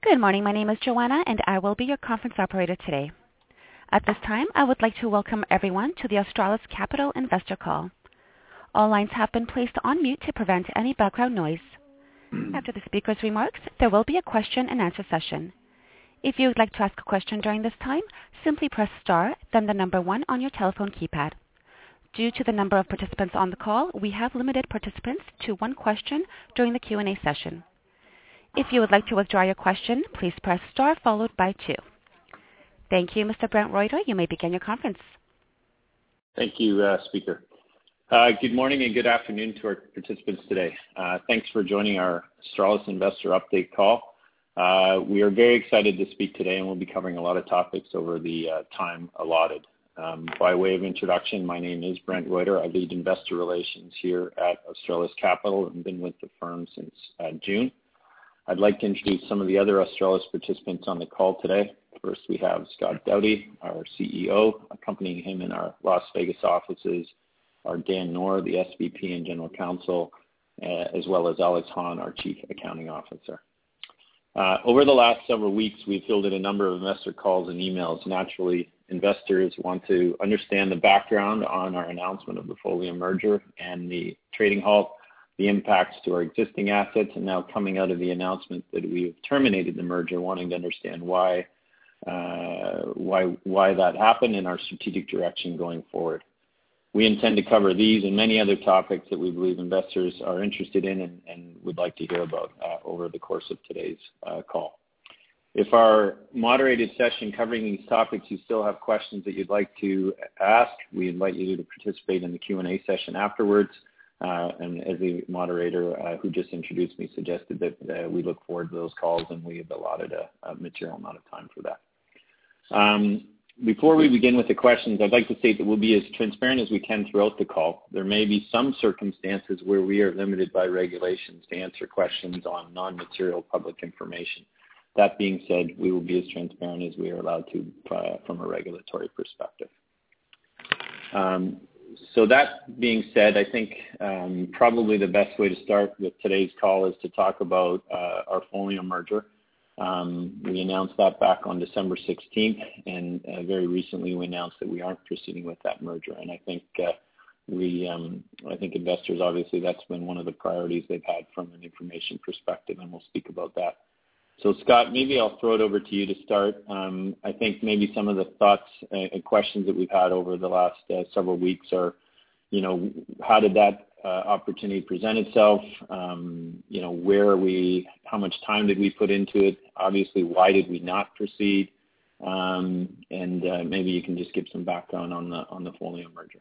Good morning. My name is Joanna, and I will be your conference operator today. At this time, I would like to welcome everyone to the Australis Capital Investor Call. All lines have been placed on mute to prevent any background noise. After the speaker's remarks, there will be a question-and-answer session. If you would like to ask a question during this time, simply press star, then the number 1 on your telephone keypad. Due to the number of participants on the call, we have limited participants to one question during the Q&A session. If you would like to withdraw your question, please press star followed by 2. Thank you, Mr. Brent Reuter. You may begin your conference. Thank you, Speaker. Good morning and good afternoon to our participants today. Thanks for joining our Australis Investor Update call. We are very excited to speak today, and we'll be covering a lot of topics over the time allotted. By way of introduction, my name is Brent Reuter. I lead investor relations here at Australis Capital and been with the firm since June. I'd like to introduce some of the other Australis participants on the call today. First, we have Scott Doughty, our CEO. Accompanying him in our Las Vegas offices are Dan Knorr, the SVP and General Counsel, as well as Alex Hahn, our Chief Accounting Officer. Over the last several weeks, we've fielded a number of investor calls and emails. Naturally, investors want to understand the background on our announcement of the Folium merger and the trading halt, the impacts to our existing assets, and now coming out of the announcement that we have terminated the merger, wanting to understand why that happened and our strategic direction going forward. We intend to cover these and many other topics that we believe investors are interested in and would like to hear about over the course of today's call. If our moderated session covering these topics, you still have questions that you'd like to ask, we invite you to participate in the Q&A session afterwards. And as the moderator who just introduced me suggested, that we look forward to those calls, and we have allotted a material amount of time for that. Before we begin with the questions, I'd like to state that we'll be as transparent as we can throughout the call. There may be some circumstances where we are limited by regulations to answer questions on non-material public information. That being said, we will be as transparent as we are allowed to from a regulatory perspective. So that being said, I think probably the best way to start with today's call is to talk about our Folium merger. We announced that back on December 16th, and very recently we announced that we aren't proceeding with that merger. And I think I think investors, obviously, that's been one of the priorities they've had from an information perspective, and we'll speak about that. So, Scott, maybe I'll throw it over to you to start. I think maybe some of the thoughts and questions that we've had over the last several weeks are, how did that opportunity present itself? Where are we? How much time did we put into it? Obviously, why did we not proceed? And maybe you can just give some background on the Folium merger.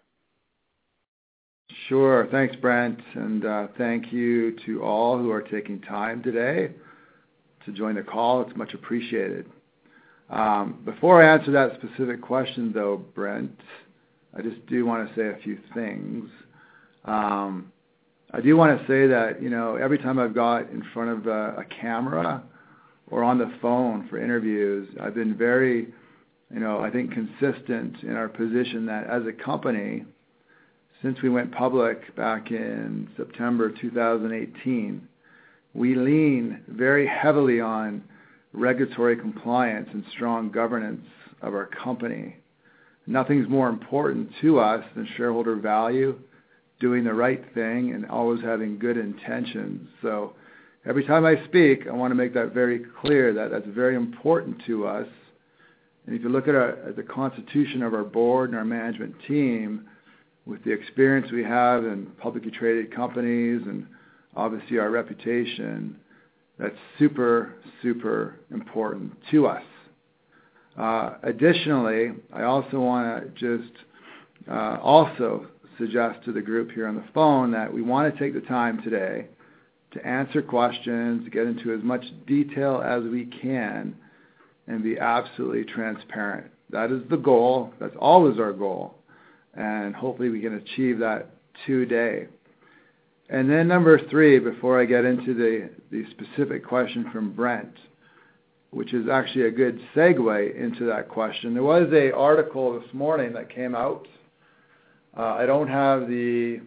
Sure. Thanks, Brent, and thank you to all who are taking time today to join the call. It's much appreciated. Before I answer that specific question, though, Brent, I just do want to say a few things. I do want to say that, every time I've got in front of a camera or on the phone for interviews, I've been very, I think consistent in our position that as a company, since we went public back in September 2018, we lean very heavily on regulatory compliance and strong governance of our company. Nothing's more important to us than shareholder value, doing the right thing, and always having good intentions. So every time I speak, I want to make that very clear that that's very important to us. And if you look at the constitution of our board and our management team, with the experience we have in publicly traded companies and obviously our reputation, that's super, super important to us. Additionally, I also want to just also suggest to the group here on the phone that we want to take the time today to answer questions, to get into as much detail as we can, and be absolutely transparent. That is the goal. That's always our goal. And hopefully we can achieve that today. And then number 3, before I get into the specific question from Brent, which is actually a good segue into that question. There was an article this morning that came out. I don't have the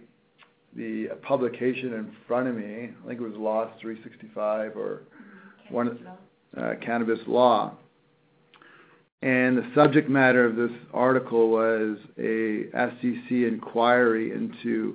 publication in front of me. I think it was Loss 365 or one. cannabis law. And the subject matter of this article was a SEC inquiry into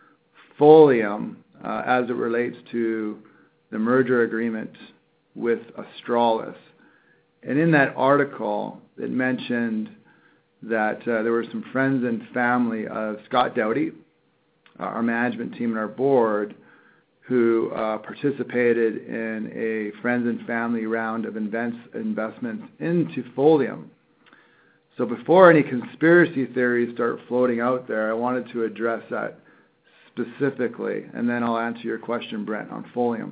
Folium as it relates to the merger agreement with Australis. And in that article, it mentioned that there were some friends and family of Scott Doughty, our management team and our board, who participated in a friends and family round of investments into Folium. So before any conspiracy theories start floating out there, I wanted to address that specifically, and then I'll answer your question, Brent, on Folium.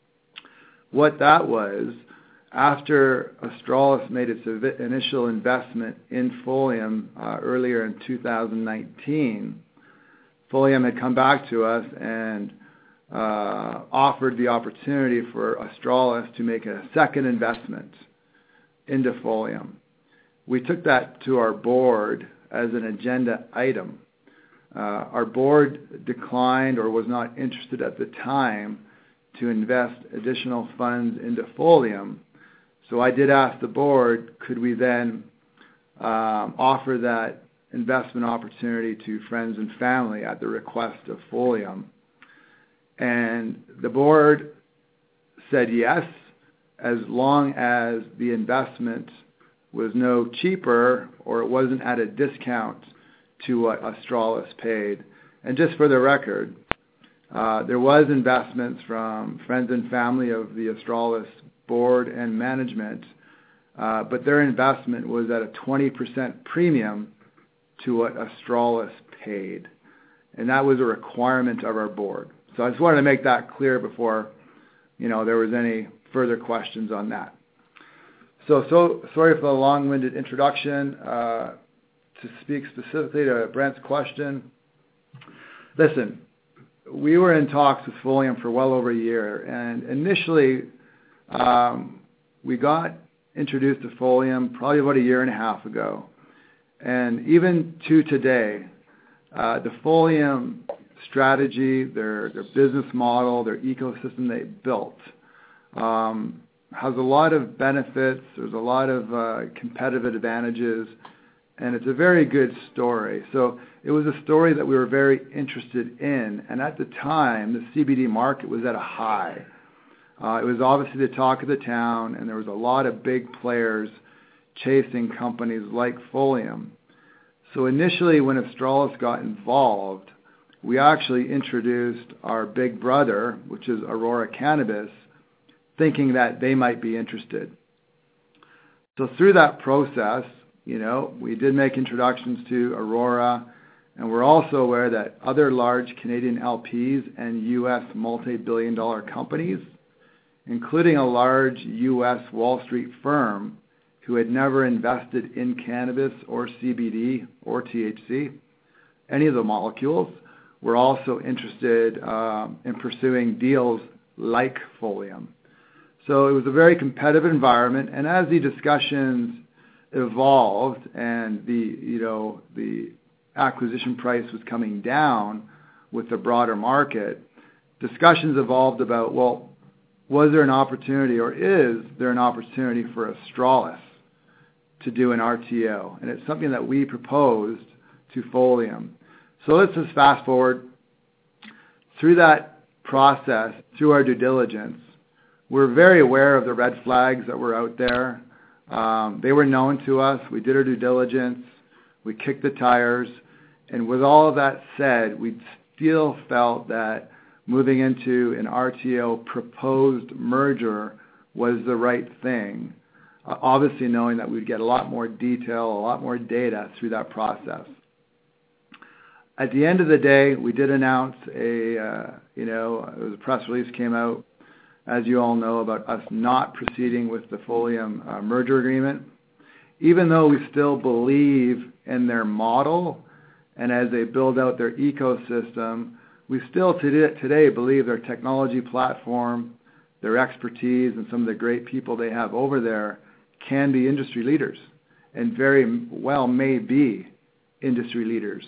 What that was, after Australis made its initial investment in Folium earlier in 2019, Folium had come back to us and offered the opportunity for Australis to make a second investment into Folium. We took that to our board as an agenda item. Our board declined or was not interested at the time to invest additional funds into Folium. So I did ask the board, could we then offer that investment opportunity to friends and family at the request of Folium? And the board said yes, as long as the investment was no cheaper or it wasn't at a discount to what Australis paid. And just for the record, there was investments from friends and family of the Australis board and management, but their investment was at a 20% premium to what Australis paid. And that was a requirement of our board. So I just wanted to make that clear before, there was any further questions on that. So sorry for the long-winded introduction. To speak specifically to Brent's question, listen, we were in talks with Folium for well over a year, and initially we got introduced to Folium probably about a year and a half ago. And even to today, the Folium strategy, their business model, their ecosystem they built has a lot of benefits. There's a lot of competitive advantages, and it's a very good story. So it was a story that we were very interested in, and at the time, the CBD market was at a high. It was obviously the talk of the town, and there was a lot of big players chasing companies like Folium. So initially, when Australis got involved, we actually introduced our big brother, which is Aurora Cannabis, thinking that they might be interested. So through that process, we did make introductions to Aurora, and we're also aware that other large Canadian LPs and U.S. multi-billion-dollar companies, including a large U.S. Wall Street firm who had never invested in cannabis or CBD or THC, any of the molecules, were also interested in pursuing deals like Folium. So it was a very competitive environment, and as the discussions evolved and the acquisition price was coming down with the broader market, discussions evolved about, well, was there an opportunity or is there an opportunity for Australis to do an RTO? And it's something that we proposed to Folium. So let's just fast forward. Through that process, through our due diligence, we're very aware of the red flags that were out there. They were known to us. We did our due diligence. We kicked the tires. And with all of that said, we still felt that moving into an RTO proposed merger was the right thing, obviously knowing that we'd get a lot more detail, a lot more data through that process. At the end of the day, we did announce it was a press release came out, as you all know, about us not proceeding with the Folium merger agreement. Even though we still believe in their model and as they build out their ecosystem, we still today believe their technology platform, their expertise, and some of the great people they have over there can be industry leaders and very well may be industry leaders.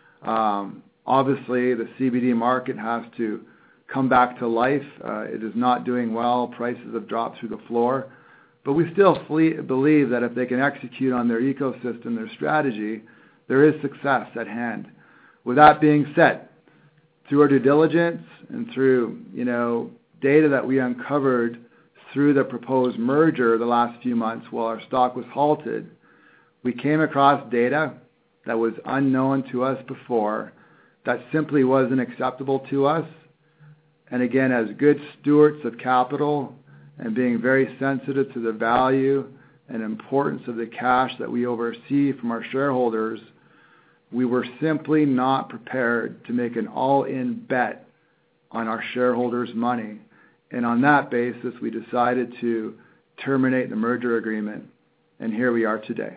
Obviously, the CBD market has to come back to life. It is not doing well. Prices have dropped through the floor. But we still believe that if they can execute on their ecosystem, their strategy, there is success at hand. With that being said, through our due diligence and through, data that we uncovered through the proposed merger the last few months while our stock was halted, we came across data that was unknown to us before, that simply wasn't acceptable to us. And again, as good stewards of capital and being very sensitive to the value and importance of the cash that we oversee from our shareholders, we were simply not prepared to make an all-in bet on our shareholders' money. And on that basis, we decided to terminate the merger agreement. And here we are today.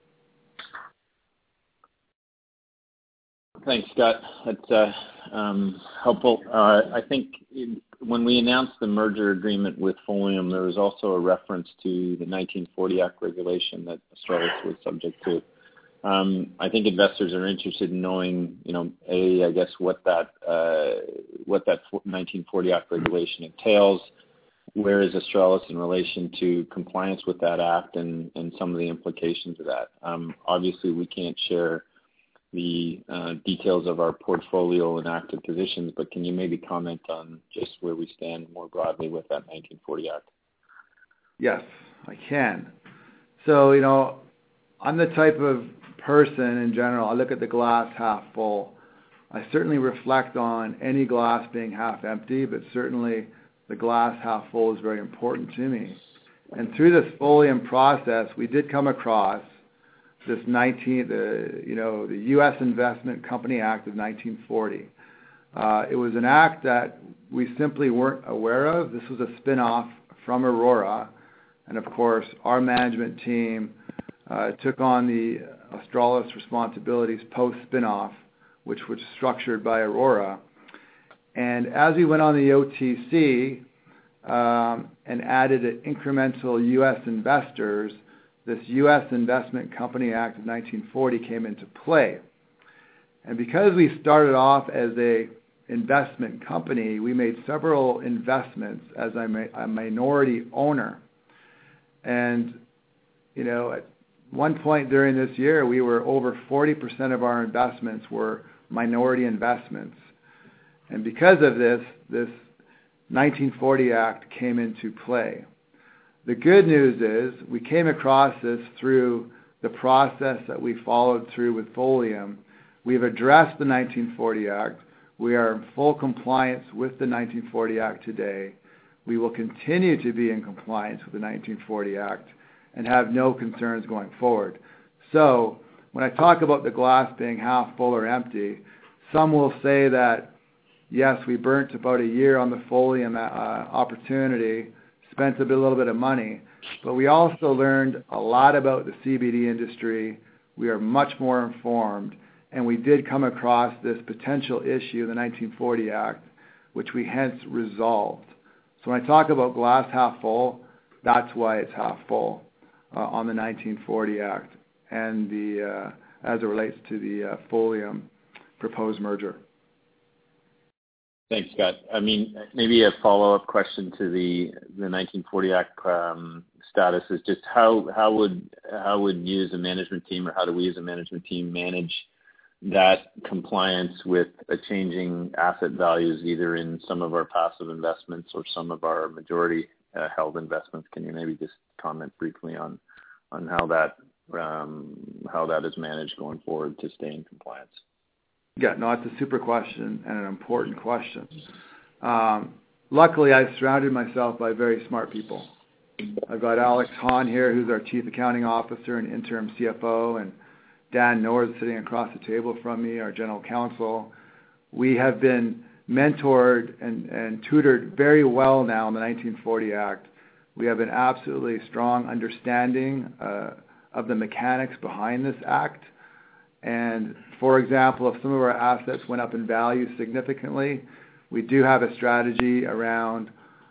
Thanks, Scott. That's helpful. I think when we announced the merger agreement with Folium, there was also a reference to the 1940 Act regulation that Australis was subject to. I think investors are interested in knowing, I guess what that 1940 Act regulation entails. Where is Australis in relation to compliance with that act and some of the implications of that? Obviously, we can't share the details of our portfolio and active positions, but can you maybe comment on just where we stand more broadly with that 1940 Act? Yes, I can. So, I'm the type of person in general, I look at the glass half full. I certainly reflect on any glass being half empty, but certainly the glass half full is very important to me. And through this Folium process, we did come across this the U.S. Investment Company Act of 1940. It was an act that we simply weren't aware of. This was a spin-off from Aurora, and of course, our management team took on the Australis responsibilities post-spin-off, which was structured by Aurora. And as we went on the OTC and added incremental U.S. investors, this U.S. Investment Company Act of 1940 came into play. And because we started off as a investment company, we made several investments as a minority owner. And, at one point during this year, we were over 40% of our investments were minority investments. And because of this 1940 Act came into play. The good news is we came across this through the process that we followed through with Folium. We've addressed the 1940 Act. We are in full compliance with the 1940 Act today. We will continue to be in compliance with the 1940 Act and have no concerns going forward. So when I talk about the glass being half full or empty, some will say that, yes, we burnt about a year on the Folium opportunity, spent a little bit of money, but we also learned a lot about the CBD industry. We are much more informed, and we did come across this potential issue, the 1940 Act, which we hence resolved. So when I talk about glass half full, that's why it's half full on the 1940 Act and as it relates to the Folium proposed merger. Thanks, Scott. Maybe a follow-up question to the 1940 Act status is just how would you as a management team, or how do we as a management team manage that compliance with a changing asset values, either in some of our passive investments or some of our majority held investments? Can you maybe just comment briefly on how that is managed going forward to stay in compliance? Yeah, no, that's a super question and an important question. Luckily, I've surrounded myself by very smart people. I've got Alex Hahn here, who's our Chief Accounting Officer and interim CFO, and Dan Noor is sitting across the table from me, our General Counsel. We have been mentored and tutored very well now in the 1940 Act. We have an absolutely strong understanding of the mechanics behind this act. And for example, if some of our assets went up in value significantly, we do have a strategy around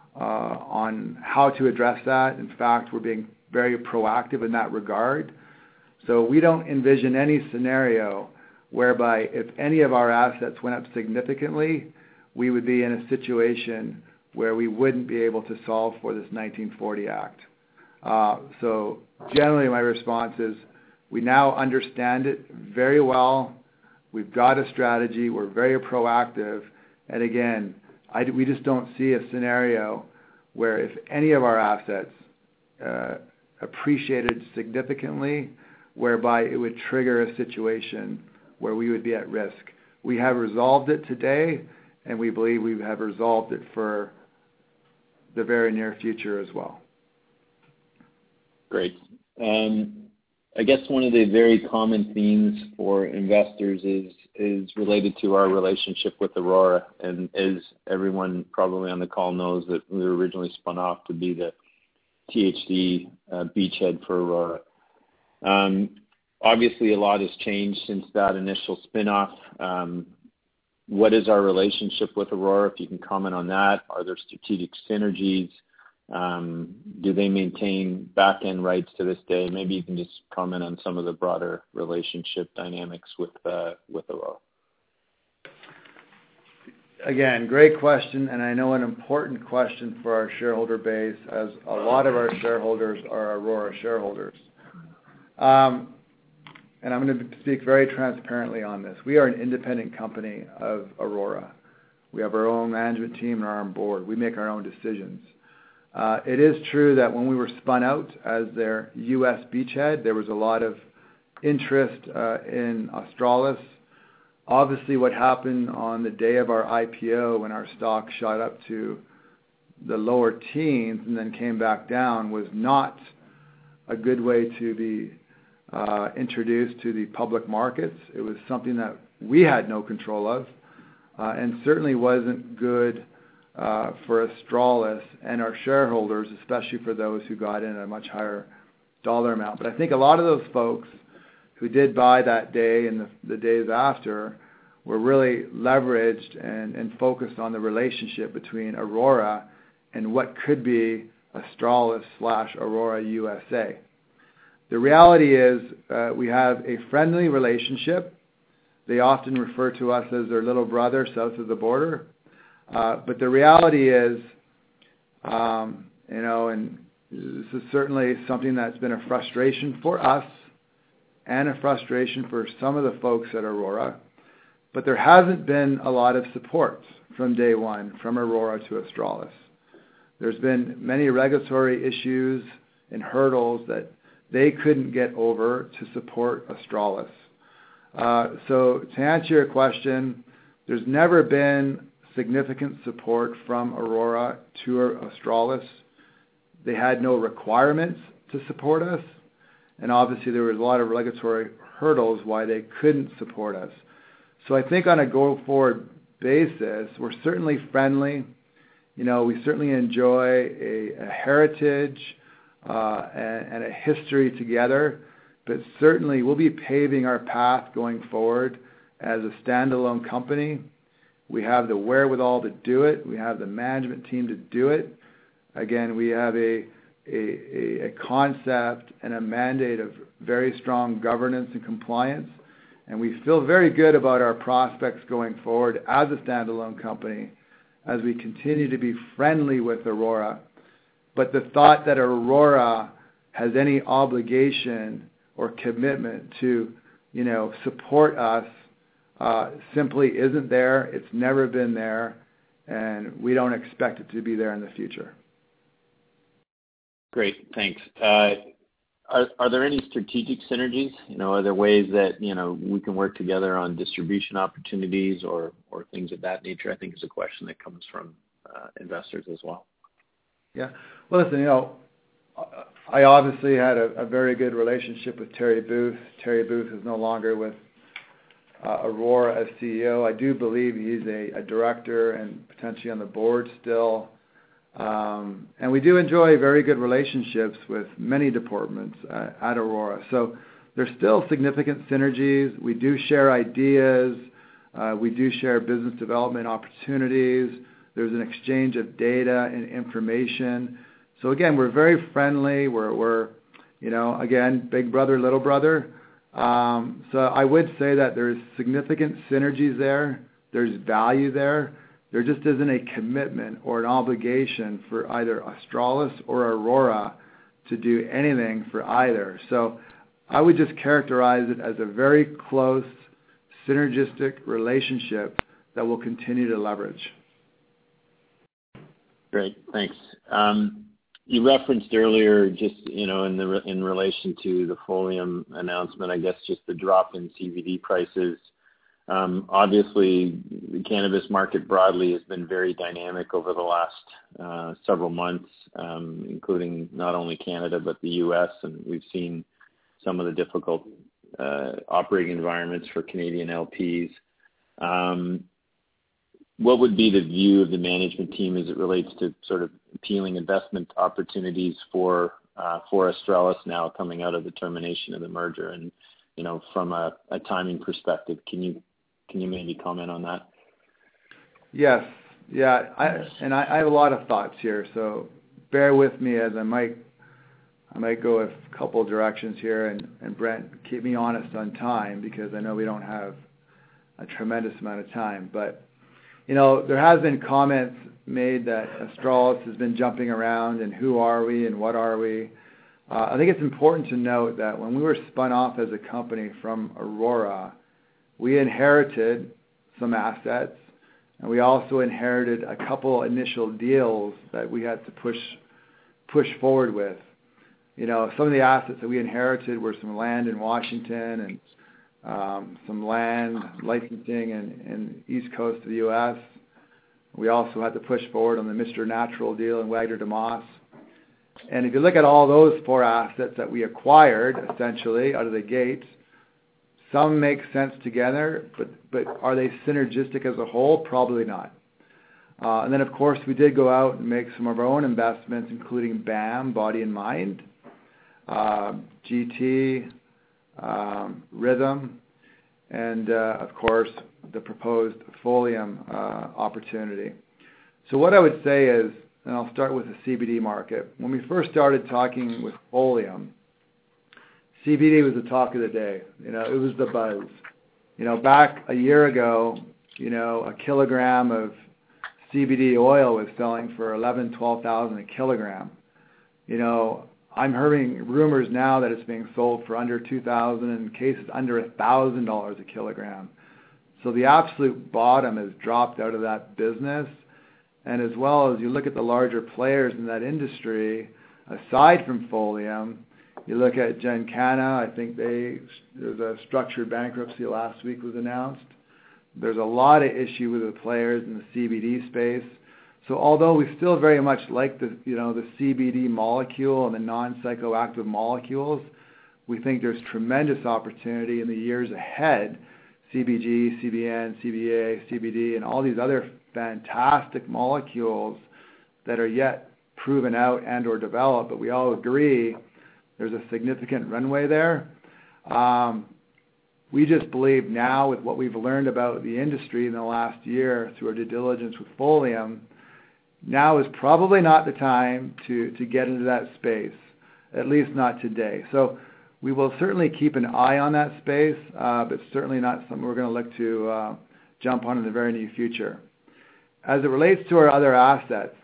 on how to address that. In fact, we're being very proactive in that regard. So we don't envision any scenario whereby if any of our assets went up significantly, we would be in a situation where we wouldn't be able to solve for this 1940 Act. So generally my response is we now understand it very well. We've got a strategy. We're very proactive. And again, we just don't see a scenario where if any of our assets appreciated significantly, whereby it would trigger a situation where we would be at risk. We have resolved it today, and we believe we have resolved it for the very near future as well. Great. I guess one of the very common themes for investors is related to our relationship with Aurora. And as everyone probably on the call knows, that we were originally spun off to be the THD beachhead for Aurora. Obviously, a lot has changed since that initial spin-off. What is our relationship with Aurora? If you can comment on that. Are there strategic synergies? Do they maintain back-end rights to this day? Maybe you can just comment on some of the broader relationship dynamics with Aurora. Again, great question, and I know an important question for our shareholder base, as a lot of our shareholders are Aurora shareholders. And I'm going to speak very transparently on this. We are an independent company of Aurora. We have our own management team and our own board. We make our own decisions. It is true that when we were spun out as their U.S. beachhead, there was a lot of interest in Australis. Obviously, what happened on the day of our IPO when our stock shot up to the lower teens and then came back down was not a good way to be introduced to the public markets. It was something that we had no control of and certainly wasn't good for Australis and our shareholders, especially for those who got in a much higher dollar amount. But I think a lot of those folks who did buy that day and the days after were really leveraged and focused on the relationship between Aurora and what could be Australis/Aurora USA. The reality is we have a friendly relationship. They often refer to us as their little brother south of the border. But the reality is, and this is certainly something that's been a frustration for us and a frustration for some of the folks at Aurora, but there hasn't been a lot of support from day one from Aurora to Australis. There's been many regulatory issues and hurdles that they couldn't get over to support Australis. So to answer your question, there's never been significant support from Aurora to Australis. They had no requirements to support us, and obviously there was a lot of regulatory hurdles why they couldn't support us. So I think on a go-forward basis, we're certainly friendly. We certainly enjoy a heritage and a history together, but certainly we'll be paving our path going forward as a standalone company. We have the wherewithal to do it. We have the management team to do it. Again, we have a concept and a mandate of very strong governance and compliance, and we feel very good about our prospects going forward as a standalone company as we continue to be friendly with Aurora. But the thought that Aurora has any obligation or commitment to, support us simply isn't there. It's never been there, and we don't expect it to be there in the future. Great, thanks. Are there any strategic synergies? Are there ways that we can work together on distribution opportunities or things of that nature? I think is a question that comes from investors as well. Yeah. Well, listen, I obviously had a very good relationship with Terry Booth. Terry Booth is no longer with Aurora as CEO. I do believe he's a director and potentially on the board still. And we do enjoy very good relationships with many departments at Aurora. So there's still significant synergies. We do share ideas. We do share business development opportunities. There's an exchange of data and information. So again, we're very friendly. We're again, big brother, little brother. So I would say that there's significant synergies there. There's value there. There just isn't a commitment or an obligation for either Australis or Aurora to do anything for either. So I would just characterize it as a very close, synergistic relationship that we'll continue to leverage. Great, thanks. You referenced earlier, just in relation to the Folium announcement, I guess just the drop in CBD prices. Obviously, the cannabis market broadly has been very dynamic over the last several months, including not only Canada but the U.S., and we've seen some of the difficult operating environments for Canadian LPs. What would be the view of the management team as it relates to sort of appealing investment opportunities for Australis now coming out of the termination of the merger? And from a timing perspective, can you maybe comment on that? Yes, yeah, I have a lot of thoughts here, so bear with me as I might go a couple of directions here, and Brent, keep me honest on time because I know we don't have a tremendous amount of time, but there has been comments made that Australis has been jumping around and who are we and what are we. I think it's important to note that when we were spun off as a company from Aurora, we inherited some assets, and we also inherited a couple initial deals that we had to push forward with. Some of the assets that we inherited were some land in Washington and some land licensing in East Coast of the U.S. We also had to push forward on the Mr. Natural deal in Wagner de Moss. And if you look at all those 4 assets that we acquired, essentially, out of the gate, some make sense together, but are they synergistic as a whole? Probably not. And then, of course, we did go out and make some of our own investments, including BAM, Body and Mind, GT, Rhythm, and, of course, the proposed Folium opportunity. So what I would say is, and I'll start with the CBD market. When we first started talking with Folium, CBD was the talk of the day. It was the buzz. Back a year ago, a kilogram of CBD oil was selling for $11,000, $12,000 a kilogram. I'm hearing rumors now that it's being sold for under $2,000 and cases under $1,000 a kilogram. So the absolute bottom has dropped out of that business. And as well as you look at the larger players in that industry, aside from Folium, you look at Gencana, I think there's a structured bankruptcy last week was announced. There's a lot of issue with the players in the CBD space. So although we still very much like the CBD molecule and the non-psychoactive molecules, we think there's tremendous opportunity in the years ahead. CBG, CBN, CBA, CBD, and all these other fantastic molecules that are yet proven out and or developed, but we all agree there's a significant runway there. We just believe now with what we've learned about the industry in the last year through our due diligence with Folium, now is probably not the time to get into that space, at least not today. So we will certainly keep an eye on that space, but certainly not something we're going to look to jump on in the very near future. As it relates to our other assets,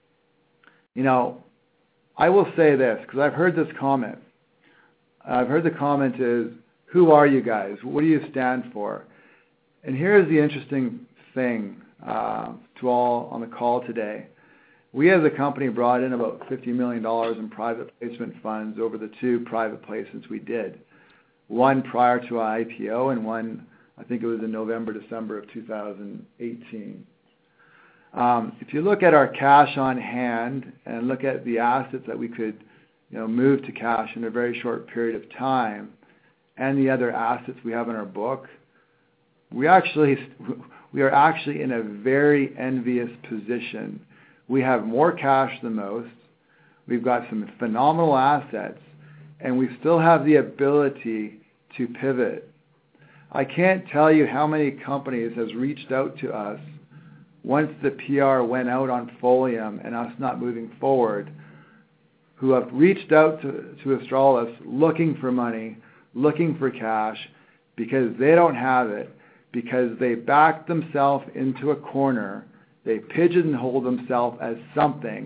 I will say this, because I've heard this comment. I've heard the comment is, who are you guys? What do you stand for? And here's the interesting thing to all on the call today. We as a company brought in about $50 million in private placement funds over the 2 private placements we did. One prior to our IPO and one, I think it was in November, December of 2018. If you look at our cash on hand and look at the assets that we could move to cash in a very short period of time and the other assets we have in our book, we are actually in a very envious position. We have more cash than most. We've got some phenomenal assets, and we still have the ability to pivot. I can't tell you how many companies has reached out to us once the PR went out on Folium and us not moving forward, who have reached out to Australis looking for money, looking for cash, because they don't have it, because they backed themselves into a corner, they pigeonholed themselves as something,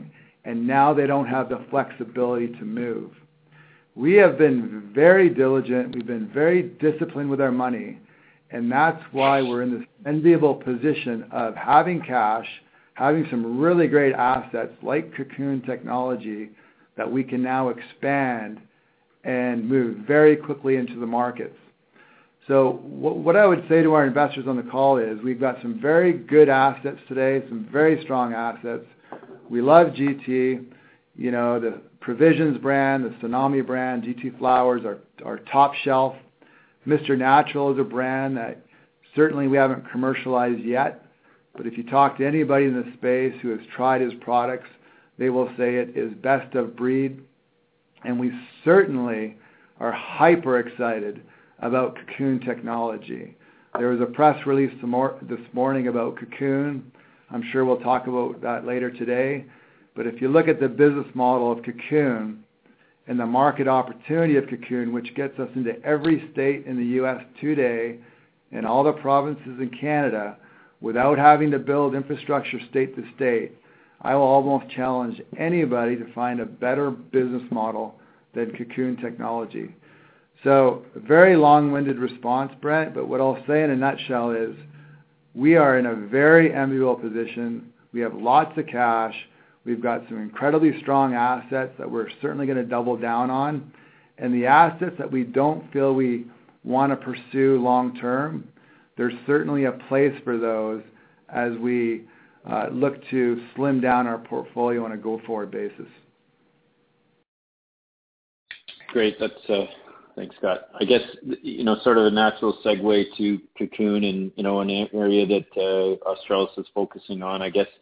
and now they don't have the flexibility to move. We have been very diligent. We've been very disciplined with our money, and that's why we're in this enviable position of having cash, having some really great assets like Cocoon Technology that we can now expand and move very quickly into the markets. So what I would say to our investors on the call is we've got some very good assets today, some very strong assets. We love GT, the Provisions brand, the Tsunami brand, GT Flowers are top shelf. Mr. Natural is a brand that certainly we haven't commercialized yet, but if you talk to anybody in the space who has tried his products, they will say it is best of breed. And we certainly are hyper excited about Cocoon Technology. There was a press release this morning about Cocoon. I'm sure we'll talk about that later today. But if you look at the business model of Cocoon and the market opportunity of Cocoon, which gets us into every state in the U.S. today and all the provinces in Canada without having to build infrastructure state to state, I will almost challenge anybody to find a better business model than Cocoon Technology. So a very long-winded response, Brent, but what I'll say in a nutshell is we are in a very enviable position. We have lots of cash. We've got some incredibly strong assets that we're certainly going to double down on. And the assets that we don't feel we want to pursue long-term, there's certainly a place for those as we look to slim down our portfolio on a go-forward basis. Great. Thanks, Scott. I guess, sort of a natural segue to Cocoon and, an area that Australis is focusing on, I guess,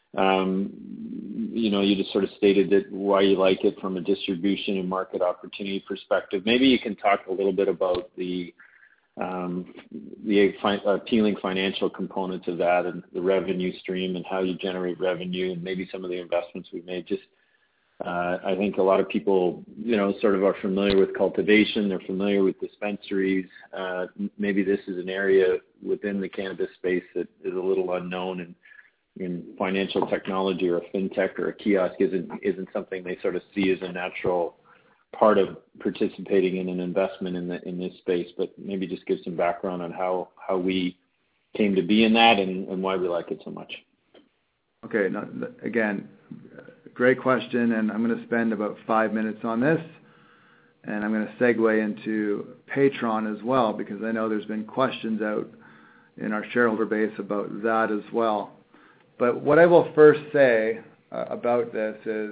you just sort of stated that why you like it from a distribution and market opportunity perspective. Maybe you can talk a little bit about the appealing financial components of that and the revenue stream and how you generate revenue and maybe some of the investments we've made. Just I think a lot of people, sort of are familiar with cultivation. They're familiar with dispensaries. Maybe this is an area within the cannabis space that is a little unknown, and in financial technology or a fintech or a kiosk isn't something they sort of see as a natural part of participating in an investment in this space. But maybe just give some background on how we came to be in that and why we like it so much. Okay. Now, again, great question, and I'm going to spend about 5 minutes on this, and I'm going to segue into Patreon as well, because I know there's been questions out in our shareholder base about that as well. But what I will first say about this is,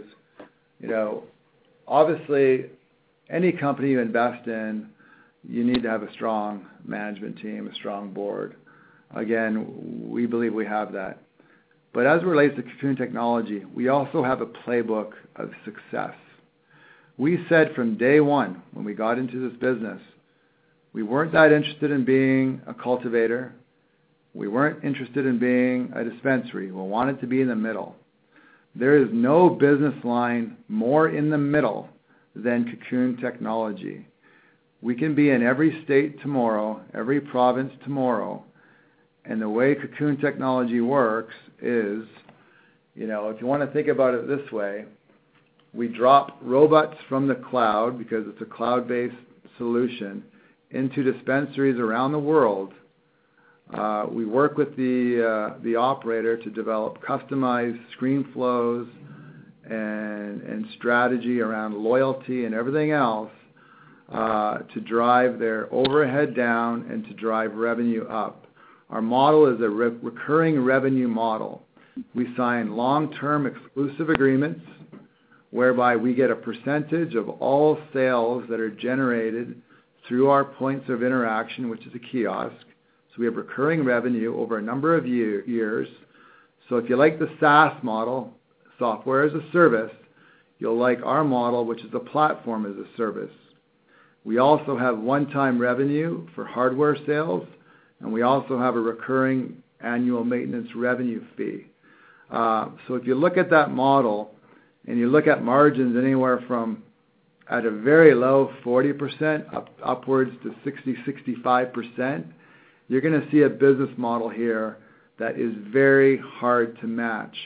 obviously, any company you invest in, you need to have a strong management team, a strong board. Again, we believe we have that. But as it relates to Cocoon Technology, we also have a playbook of success. We said from day one when we got into this business, we weren't that interested in being a cultivator. We weren't interested in being a dispensary. We wanted to be in the middle. There is no business line more in the middle than Cocoon Technology. We can be in every state tomorrow, every province tomorrow, and the way Cocoon Technology works is, if you want to think about it this way, we drop robots from the cloud, because it's a cloud-based solution, into dispensaries around the world. We work with the operator to develop customized screen flows and strategy around loyalty and everything else to drive their overhead down and to drive revenue up. Our model is a recurring revenue model. We sign long-term exclusive agreements whereby we get a percentage of all sales that are generated through our points of interaction, which is a kiosk. So we have recurring revenue over a number of years. So if you like the SaaS model, software as a service, you'll like our model, which is a platform as a service. We also have one-time revenue for hardware sales, and we also have a recurring annual maintenance revenue fee. So if you look at that model and you look at margins anywhere from at a very low 40% upwards to 60-65%, you're going to see a business model here that is very hard to match.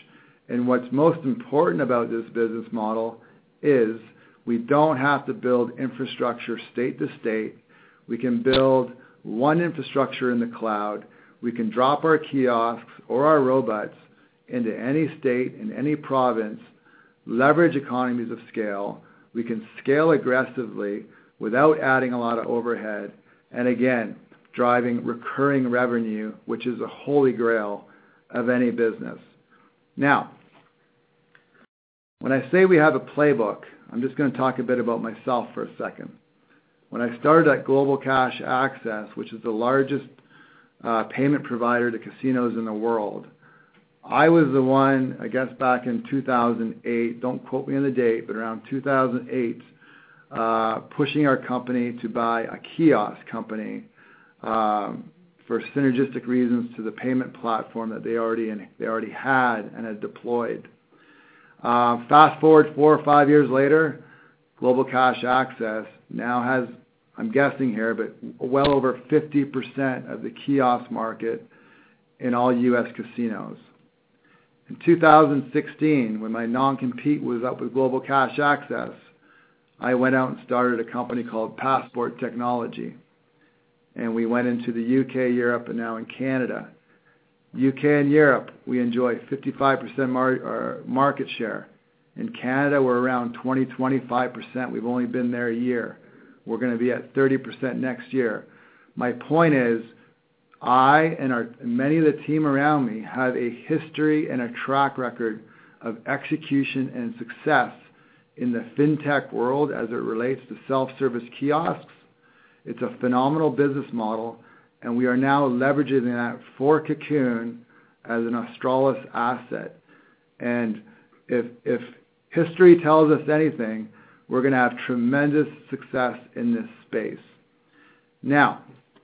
And what's most important about this business model is we don't have to build infrastructure state to state. We can build one infrastructure in the cloud. We can drop our kiosks or our robots into any state and any province, leverage economies of scale. We can scale aggressively without adding a lot of overhead. And again, driving recurring revenue, which is a holy grail of any business. Now, when I say we have a playbook, I'm just going to talk a bit about myself for a second. When I started at Global Cash Access, which is the largest payment provider to casinos in the world, I was the one, I guess back in 2008, don't quote me on the date, but around 2008, pushing our company to buy a kiosk company for synergistic reasons to the payment platform that they already had and had deployed. Fast forward 4 or 5 years later, Global Cash Access now has, I'm guessing here, but well over 50% of the kiosk market in all U.S. casinos. In 2016, when my non-compete was up with Global Cash Access, I went out and started a company called Passport Technology. And we went into the UK, Europe, and now in Canada. UK and Europe, we enjoy 55% market share. In Canada, we're around 20-25%. We've only been there a year. We're going to be at 30% next year. My point is, I and many of the team around me have a history and a track record of execution and success in the fintech world as it relates to self-service kiosks. It's a phenomenal business model, and we are now leveraging that for Cocoon as an Australis asset. And if history tells us anything, we're going to have tremendous success in this space. Now,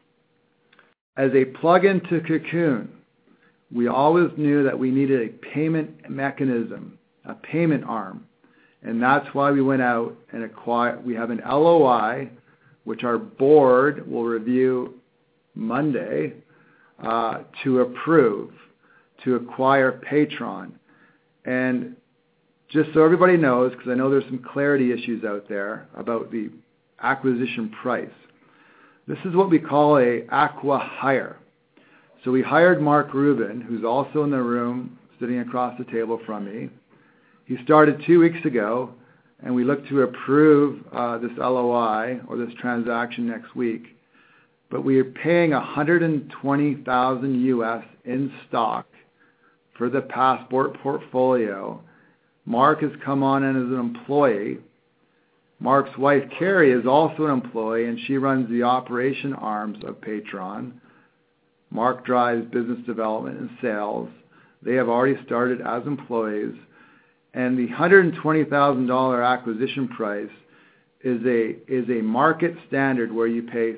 as a plug-in to Cocoon, we always knew that we needed a payment mechanism, a payment arm. And that's why we went out and we have an LOI, which our board will review Monday, to approve, to acquire Paytron. And just so everybody knows, because I know there's some clarity issues out there about the acquisition price. This is what we call a acqui-hire. So we hired Mark Rubin, who's also in the room, sitting across the table from me. He started 2 weeks ago, and we look to approve this LOI or this transaction next week. But we are paying $120,000 US in stock for the Passport portfolio. Mark has come on in as an employee. Mark's wife, Carrie, is also an employee, and she runs the operation arms of Paytron. Mark drives business development and sales. They have already started as employees. And the $120,000 acquisition price is a market standard where you pay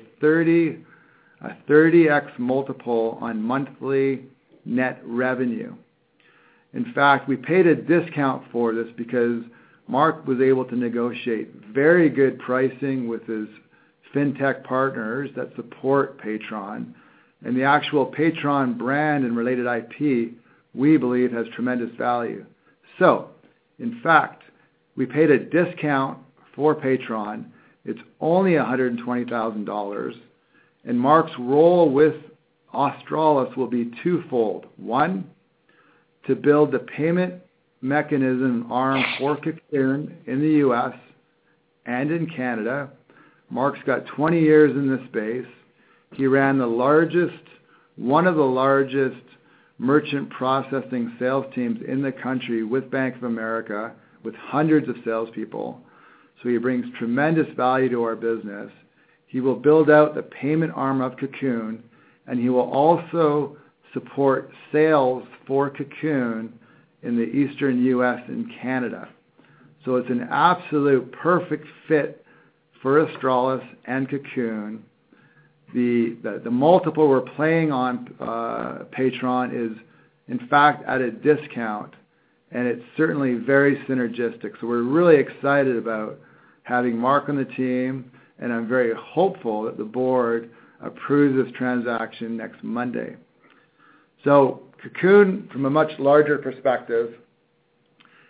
a 30x multiple on monthly net revenue. In fact, we paid a discount for this because Mark was able to negotiate very good pricing with his fintech partners that support Paytron. And the actual Paytron brand and related IP, we believe, has tremendous value. So, in fact, we paid a discount for Paytron. It's only $120,000. And Mark's role with Australis will be twofold. One, to build the payment mechanism arm for Cocoon in the U.S. and in Canada. Mark's got 20 years in this space. He ran one of the largest merchant processing sales teams in the country with Bank of America, with hundreds of salespeople. So he brings tremendous value to our business. He will build out the payment arm of Cocoon, and he will also support sales for Cocoon in the eastern U.S. and Canada. So it's an absolute perfect fit for Australis and Cocoon. The multiple we're playing on Paytron is, in fact, at a discount, and it's certainly very synergistic. So we're really excited about having Mark on the team, and I'm very hopeful that the board approves this transaction next Monday. So Cocoon, from a much larger perspective,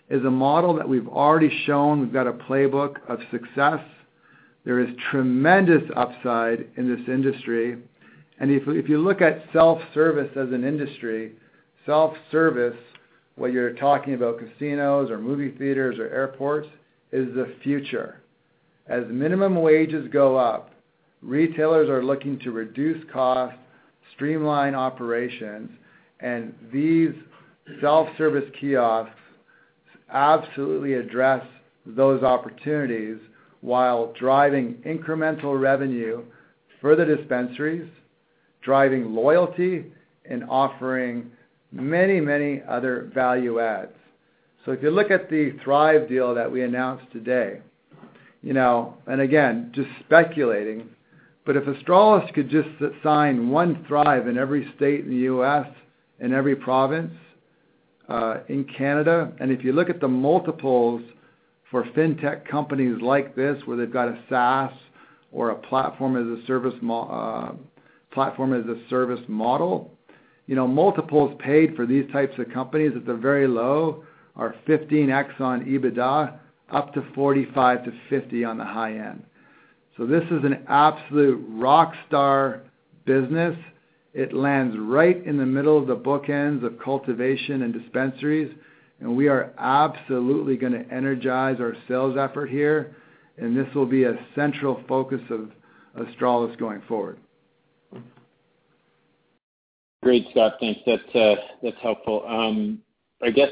is a model that we've already shown. We've got a playbook of success. There is tremendous upside in this industry. And if you look at self-service as an industry, self-service, whether you're talking about casinos or movie theaters or airports, is the future. As minimum wages go up, retailers are looking to reduce costs, streamline operations, and these self-service kiosks absolutely address those opportunities while driving incremental revenue for the dispensaries, driving loyalty, and offering many, many other value adds. So if you look at the Thrive deal that we announced today, and again, just speculating, but if Australis could just sign one Thrive in every state in the U.S., in every province, in Canada, and if you look at the multiples for fintech companies like this, where they've got a SaaS or a platform as a service model, multiples paid for these types of companies at the very low are 15x on EBITDA, up to 45 to 50 on the high end. So this is an absolute rock star business. It lands right in the middle of the bookends of cultivation and dispensaries, and we are absolutely going to energize our sales effort here, and this will be a central focus of Australis going forward. Great, Scott. Thanks. That's helpful. I guess,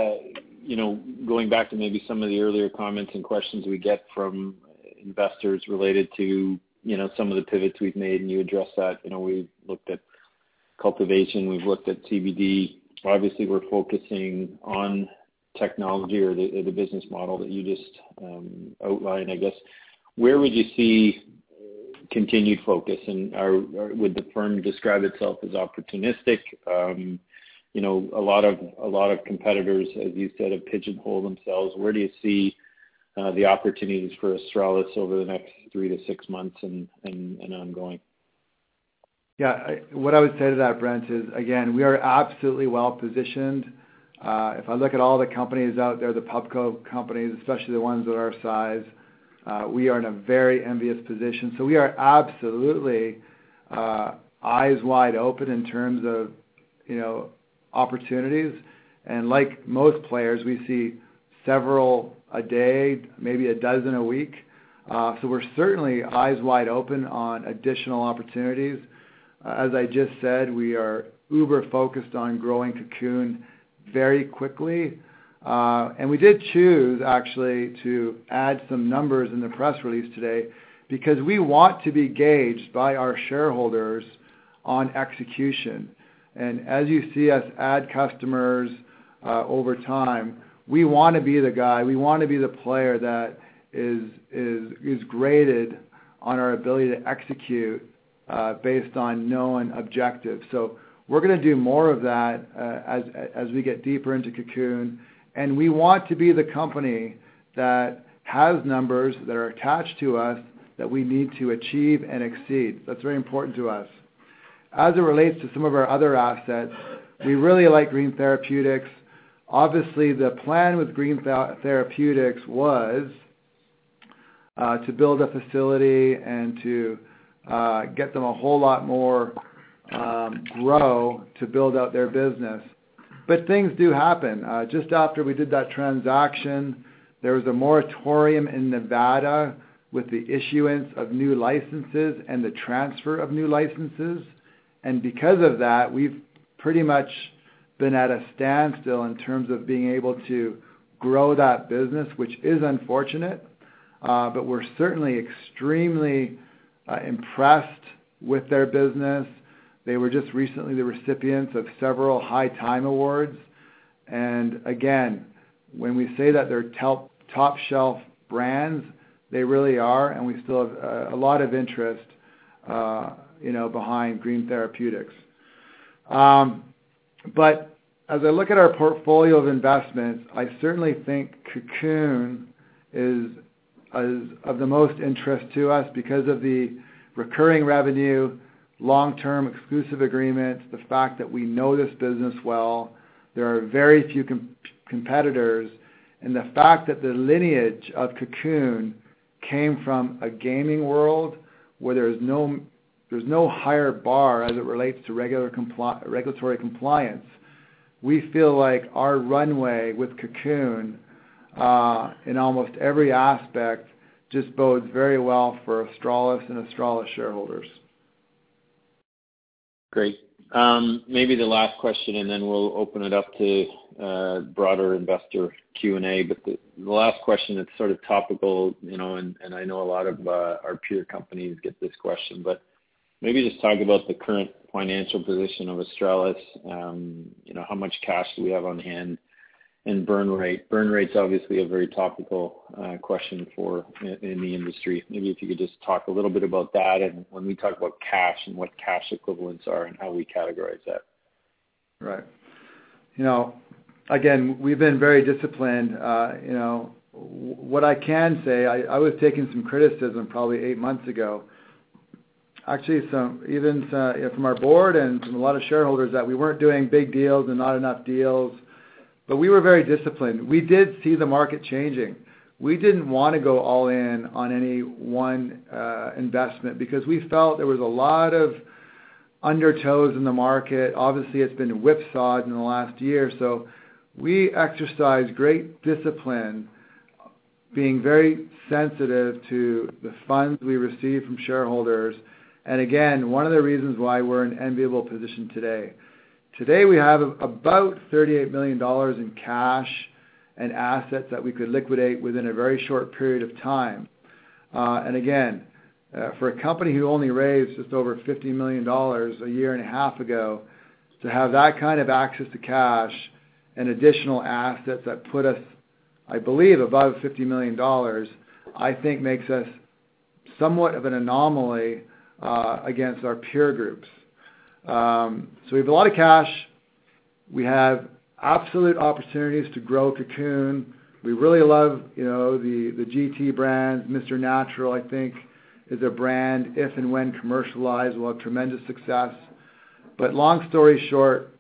going back to maybe some of the earlier comments and questions we get from investors related to, some of the pivots we've made, and you addressed that. We've looked at cultivation, we've looked at CBD. Obviously, we're focusing on technology or the business model that you just outlined. I guess, where would you see continued focus, and would the firm describe itself as opportunistic? A lot of competitors, as you said, have pigeonholed themselves. Where do you see the opportunities for Australis over the next 3 to 6 months and ongoing? Yeah, what I would say to that, Brent, is, again, we are absolutely well positioned. If I look at all the companies out there, the pubco companies, especially the ones of our size, we are in a very envious position. So we are absolutely eyes wide open in terms of, opportunities. And like most players, we see several a day, maybe a dozen a week. So we're certainly eyes wide open on additional opportunities. As I just said, we are uber focused on growing Cocoon very quickly. And we did choose, actually, to add some numbers in the press release today because we want to be gauged by our shareholders on execution. And as you see us add customers over time, we want to be the guy, we want to be the player that is graded on our ability to execute based on known objectives. So we're going to do more of that as we get deeper into Cocoon. And we want to be the company that has numbers that are attached to us that we need to achieve and exceed. That's very important to us. As it relates to some of our other assets, we really like Green Therapeutics. Obviously, the plan with Green Therapeutics was to build a facility and to get them a whole lot more grow to build out their business. But things do happen. Just after we did that transaction, there was a moratorium in Nevada with the issuance of new licenses and the transfer of new licenses. And because of that, we've pretty much been at a standstill in terms of being able to grow that business, which is unfortunate. But we're certainly extremely impressed with their business. They were just recently the recipients of several High Time Awards. And again, when we say that they're top shelf brands, they really are, and we still have a lot of interest, behind Green Therapeutics. But as I look at our portfolio of investments, I certainly think Cocoon is of the most interest to us because of the recurring revenue, long-term exclusive agreements, the fact that we know this business well. There are very few competitors, And the fact that the lineage of Cocoon came from a gaming world where there's no higher bar as it relates to regulatory compliance, we feel like our runway with Cocoon in almost every aspect just bodes very well for Australis and Australis shareholders. Great. Maybe the last question, and then we'll open it up to broader investor Q&A. But the last question that's sort of topical, and I know a lot of our peer companies get this question, but maybe just talk about the current financial position of Australis. How much cash do we have on hand, and burn rate. Burn rate's obviously a very topical question in the industry. Maybe if you could just talk a little bit about that, and when we talk about cash and what cash equivalents are and how we categorize that. Right. Again, we've been very disciplined. What I can say, I was taking some criticism probably 8 months ago. Actually, from our board and from a lot of shareholders, that we weren't doing big deals and not enough deals. But we were very disciplined. We did see the market changing. We didn't want to go all in on any one investment because we felt there was a lot of undertows in the market. Obviously, it's been whipsawed in the last year. So we exercised great discipline, being very sensitive to the funds we receive from shareholders. And again, one of the reasons why we're in an enviable position today. Today we have about $38 million in cash and assets that we could liquidate within a very short period of time. And again, for a company who only raised just over $50 million a year and a half ago, to have that kind of access to cash and additional assets that put us, I believe, above $50 million, I think makes us somewhat of an anomaly against our peer groups. So we have a lot of cash. We have absolute opportunities to grow Cocoon. We really love, the GT brands. Mr. Natural, I think, is a brand, if and when commercialized, will have tremendous success. But long story short,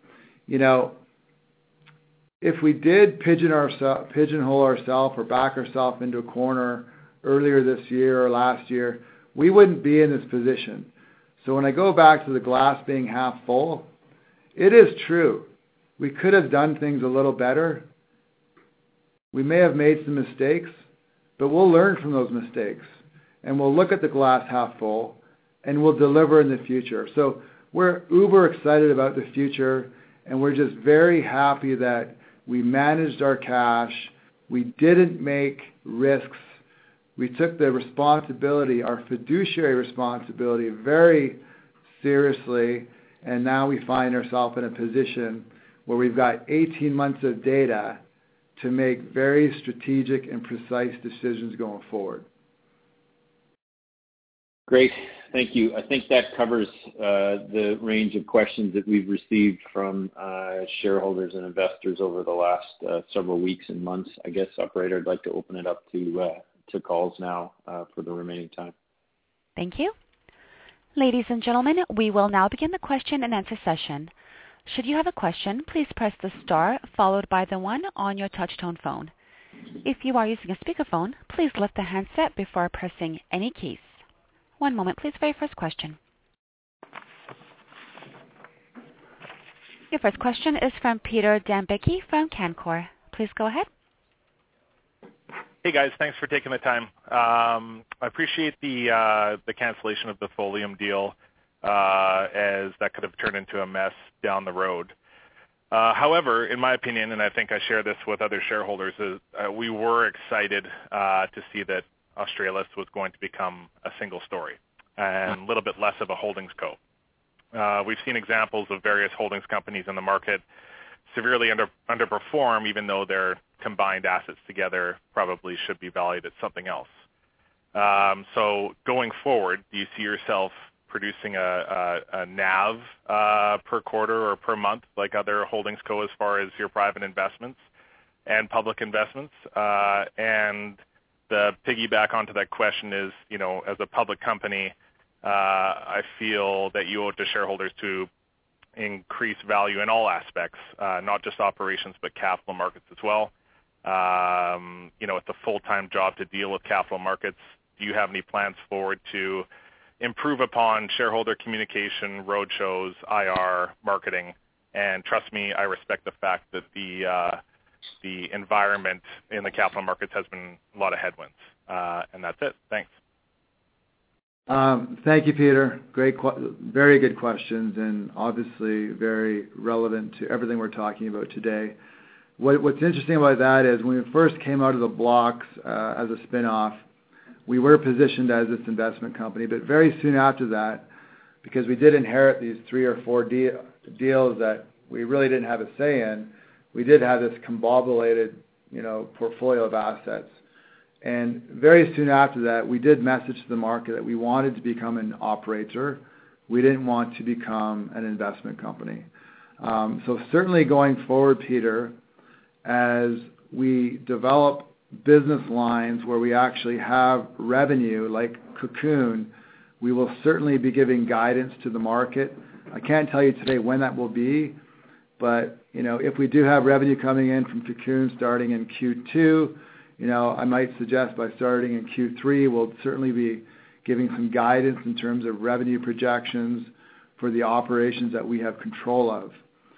if we did pigeonhole ourselves or back ourselves into a corner earlier this year or last year, we wouldn't be in this position. So when I go back to the glass being half full, it is true. We could have done things a little better. We may have made some mistakes, but we'll learn from those mistakes. And we'll look at the glass half full, and we'll deliver in the future. So we're uber excited about the future, and we're just very happy that we managed our cash. We didn't make risks. We took the responsibility, our fiduciary responsibility, very seriously, and now we find ourselves in a position where we've got 18 months of data to make very strategic and precise decisions going forward. Great. Thank you. I think that covers the range of questions that we've received from shareholders and investors over the last several weeks and months. I guess, operator, I'd like to open it up to calls now for the remaining time. Thank you. Ladies and gentlemen, we will now begin the question and answer session. Should you have a question, please press the star followed by the 1 on your touch-tone phone. If you are using a speakerphone, please lift the handset before pressing any keys. One moment, please, for your first question. Your first question is from Peter Dambicki from Canaccord. Please go ahead. Hey guys, thanks for taking the time. I appreciate the cancellation of the Folium deal, as that could have turned into a mess down the road. However, in my opinion, and I think I share this with other shareholders, we were excited to see that Australis was going to become a single story and a little bit less of a holdings co. We've seen examples of various holdings companies in the market severely underperform, even though their combined assets together probably should be valued at something else. So going forward, do you see yourself producing a NAV per quarter or per month like other holdings co as far as your private investments and public investments? And the piggyback onto that question is, as a public company, I feel that you owe it to shareholders to increase value in all aspects, not just operations, but capital markets as well. it's a full-time job to deal with capital markets. Do you have any plans forward to improve upon shareholder communication, roadshows, IR, marketing? And trust me, I respect the fact that the environment in the capital markets has been a lot of headwinds. And that's it. Thanks. Thank you, Peter. Very good questions, and obviously very relevant to everything we're talking about today. What's interesting about that is when we first came out of the blocks as a spin-off, we were positioned as this investment company, but very soon after that, because we did inherit these 3 or 4 deals that we really didn't have a say in, we did have this combobulated, portfolio of assets. And very soon after that, we did message to the market that we wanted to become an operator. We didn't want to become an investment company. So certainly going forward, Peter, as we develop business lines where we actually have revenue like Cocoon, we will certainly be giving guidance to the market. I can't tell you today when that will be, but if we do have revenue coming in from Cocoon starting in Q2, I might suggest by starting in Q3, we'll certainly be giving some guidance in terms of revenue projections for the operations that we have control of.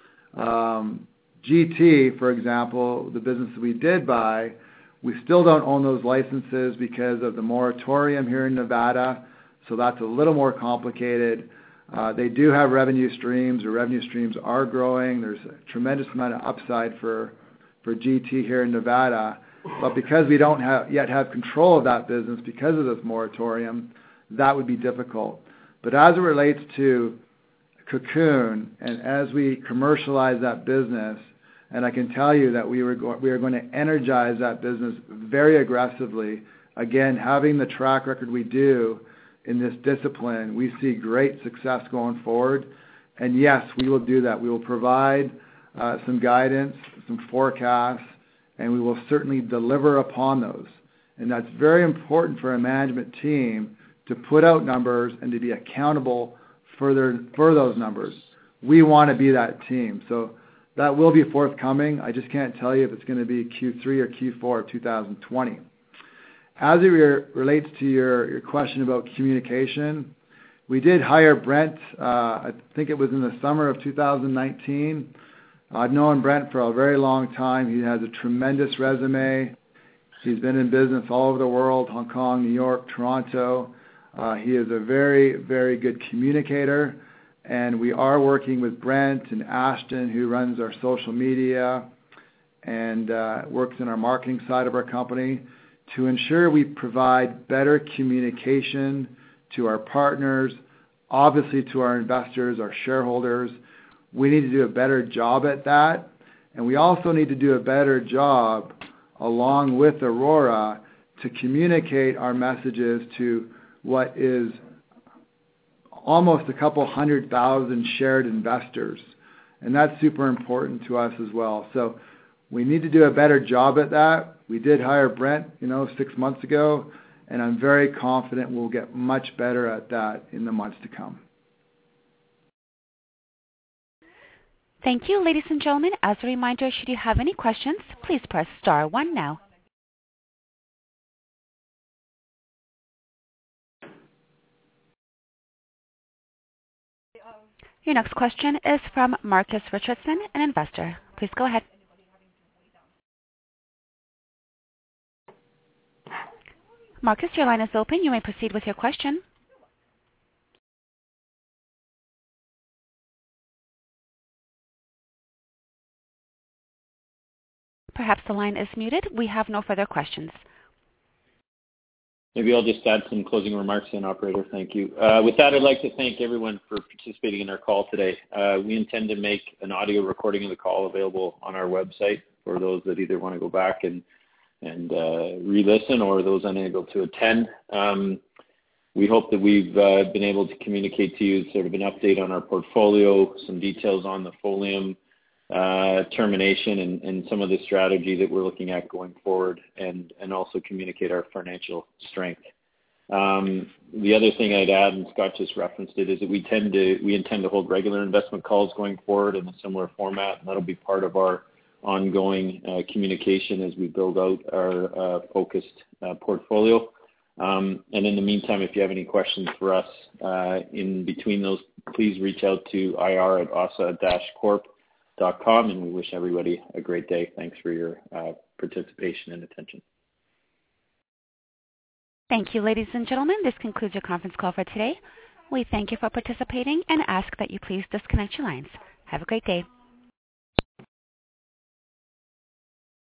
GT, for example, the business that we did buy, we still don't own those licenses because of the moratorium here in Nevada, so that's a little more complicated. They do have revenue streams. The revenue streams are growing. There's a tremendous amount of upside for GT here in Nevada. But because we don't yet have control of that business because of this moratorium, that would be difficult. But as it relates to Cocoon, and as we commercialize that business, and I can tell you that we are going to energize that business very aggressively. Again, having the track record we do in this discipline, we see great success going forward. And yes, we will do that. We will provide some guidance, some forecasts, and we will certainly deliver upon those. And that's very important for a management team to put out numbers and to be accountable for those numbers. We want to be that team. So that will be forthcoming. I just can't tell you if it's going to be Q3 or Q4 of 2020. As it relates to your question about communication, we did hire Brent, I think it was in the summer of 2019. I've known Brent for a very long time. He has a tremendous resume. He's been in business all over the world, Hong Kong, New York, Toronto. He is a very, very good communicator. And we are working with Brent and Ashton, who runs our social media and works in our marketing side of our company, to ensure we provide better communication to our partners, obviously to our investors, our shareholders. We need to do a better job at that. And we also need to do a better job, along with Aurora, to communicate our messages to what is almost a couple 100,000 shared investors. And that's super important to us as well. So we need to do a better job at that. We did hire Brent, 6 months ago, and I'm very confident we'll get much better at that in the months to come. Thank you, ladies and gentlemen. As a reminder, should you have any questions, please press star 1 now. Your next question is from Marcus Richardson, an investor. Please go ahead. Marcus, your line is open. You may proceed with your question. Perhaps the line is muted. We have no further questions. Maybe I'll just add some closing remarks in, operator. Thank you. With that, I'd like to thank everyone for participating in our call today. We intend to make an audio recording of the call available on our website for those that either want to go back and re-listen or those unable to attend. We hope that we've been able to communicate to you sort of an update on our portfolio, some details on the Folium termination and some of the strategy that we're looking at going forward, and also communicate our financial strength. The other thing I'd add, and Scott just referenced it, is that we intend to hold regular investment calls going forward in a similar format, and that'll be part of our ongoing communication as we build out our focused portfolio. And in the meantime, if you have any questions for us in between those, please reach out to ir@asa-corp.com, and we wish everybody a great day. Thanks for your participation and attention. Thank you, ladies and gentlemen. This concludes your conference call for today. We thank you for participating and ask that you please disconnect your lines. Have a great day.